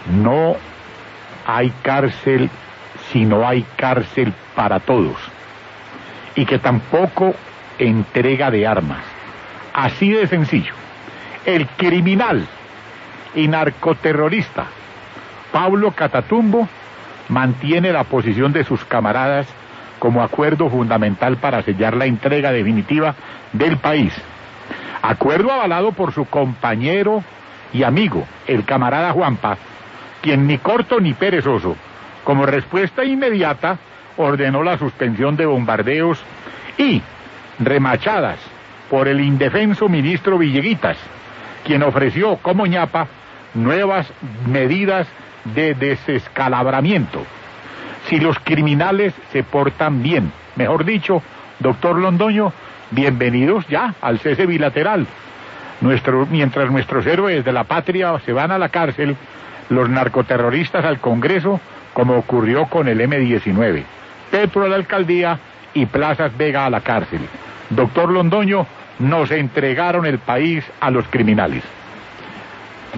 No hay cárcel si no hay cárcel para todos, y que tampoco entrega de armas. Así de sencillo. El criminal y narcoterrorista Pablo Catatumbo mantiene la posición de sus camaradas como acuerdo fundamental para sellar la entrega definitiva del país. Acuerdo avalado por su compañero y amigo, el camarada Juanpa, quien ni corto ni perezoso, como respuesta inmediata, ordenó la suspensión de bombardeos y remachadas por el indefenso ministro Villeguitas, quien ofreció como ñapa nuevas medidas de desescalabramiento. Si los criminales se portan bien, mejor dicho, doctor Londoño, bienvenidos ya al cese bilateral. Mientras nuestros héroes de la patria se van a la cárcel, los narcoterroristas al Congreso, como ocurrió con el M-19, Petro a la alcaldía y Plazas Vega a la cárcel. Doctor Londoño, nos entregaron el país a los criminales.